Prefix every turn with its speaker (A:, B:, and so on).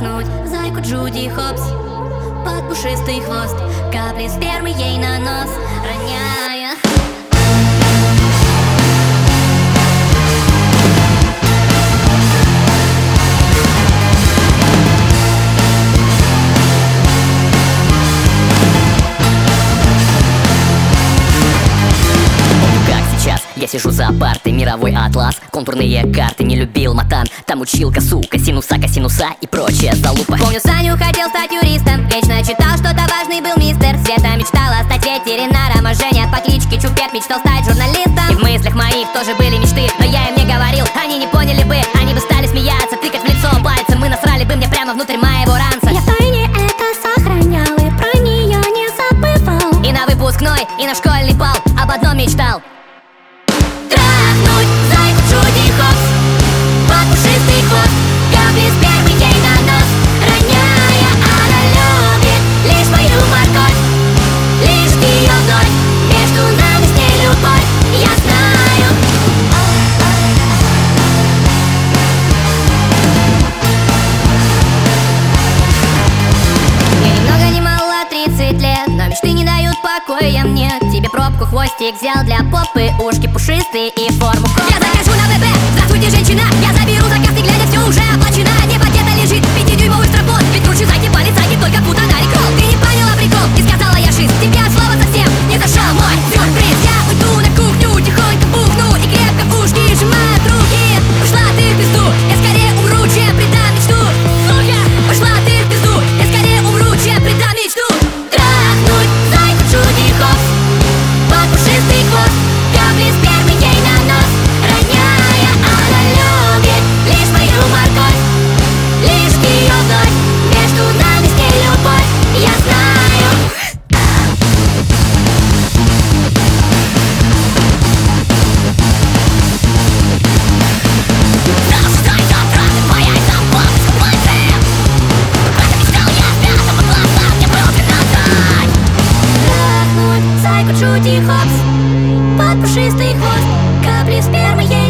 A: Трахнуть зайку Джуди Хопс под пушистый хвост, капли спермы ей на нос роняя.
B: Я сижу за партой, мировой атлас, контурные карты, не любил матан. Там учил косу, косинуса и прочая залупа.
A: Помню, Саню хотел стать юристом, вечно читал, что-то важный был мистер. Света мечтала стать ветеринаром, а Женя по кличке Чупет мечтал стать журналистом. И в мыслях моих тоже были мечты, но я им не говорил, они не поняли бы. Они бы стали смеяться, тыкать в лицо пальцем, и насрали бы мне прямо внутрь моего ранца.
C: Я втайне это сохранял и про нее не забывал.
A: И на выпускной, и на школьный бал об одном мечтал: Джуди Хопс под пушистый хвост, капли спермы ей на нос роняя. Она любит лишь мою морковь, лишь ее вновь. Между нами с ней любовь, я знаю. Мне ни много ни мало 30 лет, но мечты не дают покоя мне. Тебе пробку хвостик взял для попы, ушки пушистые и форму кола. Я захожу на ВП, здравствуйте, женщина. Я заберу заказ, не глядя, все уже оплачено. Не пакета лежит 5-дюймовый стропон, ведь кручу зайки, палец, зайки, только будто на рекрол. Ты не поняла прикол, и сказала я шиз. Тебе от слова совсем не зашел мой сюрприз. Я уйду на кухню, тихонько бухну и крепко ушки сжимают руки. Пошла ты в пизду, я скорее умру, чем предам мечту. Сука, пошла ты в пизду, я скорее умру, чем предам мечту. Трахнуть зайку Джуди Хопс под пушистый хвост, капли спермы ей на нос роняя. Она любит лишь мою морковь, лишь ее вновь. Между нами с ней любовь, я знаю. Трахнуть зайку Джуди Хопс под пушистый хвост, капли спермы ей